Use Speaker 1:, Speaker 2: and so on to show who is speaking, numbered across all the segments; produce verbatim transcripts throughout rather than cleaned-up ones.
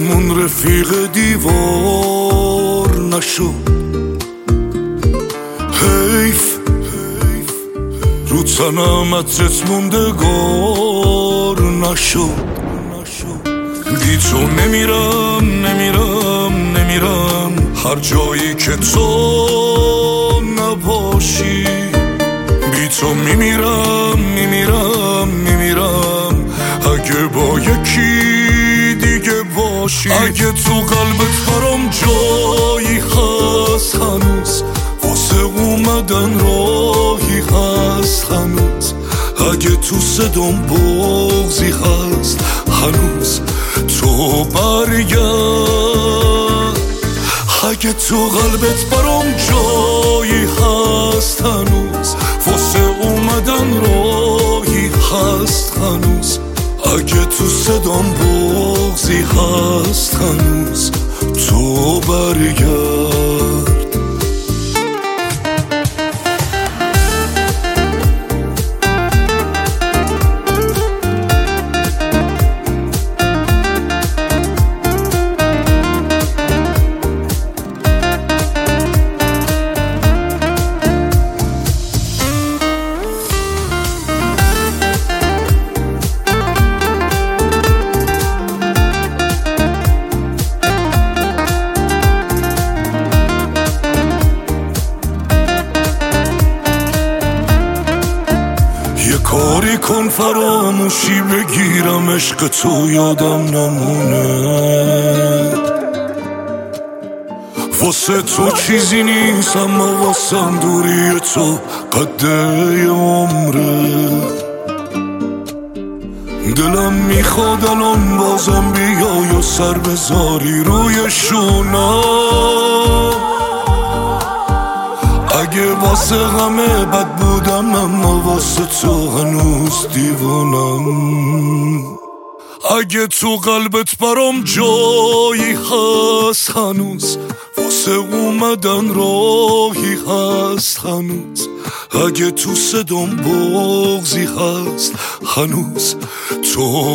Speaker 1: عشقمون رفیق دیوار نشد. حیف رو تنم عطرت موندگار نشد. بی تو نمیرم نمیرم نمیرم هر جایی که تو نباشی. بی تو میمیرم میمیرم میمیرم اگه با یکی دیگه باشی. اگه تو قلبت برام جایی هست هنوز، واسه اومدن راهی هست هنوز. اگه تو صدام بغضی هست هنوز، تو برگرد. اگه تو قلبت برام جایی هست هنوز، واسه اومدن راهی هست هنوز. اگه تو صدام بغضی هست هنوز، تو برگرد. کاری کن فراموشی بگیرم عشق تو یادم نمونه. واسه تو چیزی نیست اما واسم دوری تو قده عمره. دلم میخواد الان بازم بیای و سر بذاری روی شونم. اگه واسه غمه بد بودم اما واسه تو هنوز دیوانم. اگه تو قلبت برام جایی هست هنوز، واسه اومدن راهی هست هنوز. اگه تو صدام بغضی هست هنوز، تو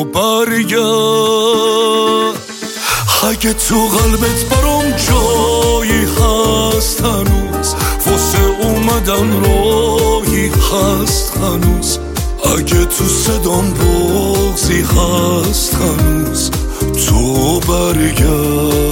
Speaker 1: برگرد. اگه تو قلبت برام جایی هست هنوز، واسه اومدن راهی هست هنوز. اگه تو صدام بغضی هست هنوز، تو برگرد.